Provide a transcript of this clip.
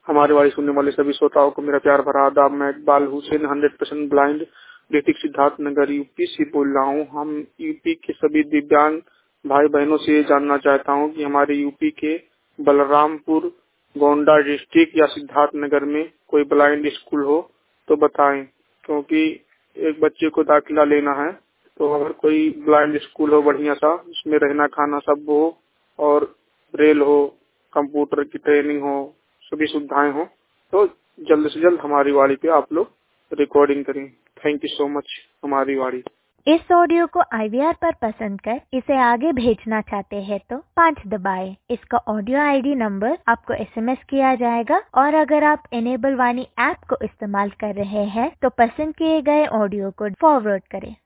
हमारे वाली सुनने वाले सभी श्रोताओं को मेरा प्यार भरा आदाब। मैं Iqbal Hussain 100% blind district Siddharthnagar UP से बोल रहा हूँ। हम यूपी के सभी दिव्यांग भाई बहनों से ये जानना चाहता हूँ कि हमारे यूपी के बलरामपुर, गोंडा डिस्ट्रिक्ट या सिद्धार्थनगर में कोई ब्लाइंड स्कूल हो तो बताएं, क्योंकि एक बच्चे को दाखिला लेना है। तो अगर कोई ब्लाइंड स्कूल हो बढ़िया सा, उसमें रहना खाना सब हो और ब्रेल हो, कंप्यूटर की ट्रेनिंग हो, सभी सुविधाएं हो, तो जल्द से जल्द हमारी वाड़ी पे आप लोग रिकॉर्डिंग करें। Thank you so much. हमारी वाड़ी। इस ऑडियो को IVR पर पसंद कर इसे आगे भेजना चाहते हैं तो 5 दबाएं। इसका ऑडियो ID नंबर आपको SMS किया जाएगा और अगर आप इनेबल वाणी ऐप को इस्तेमाल कर रहे हैं तो पसंद किए गए ऑडियो को फॉरवर्ड करें।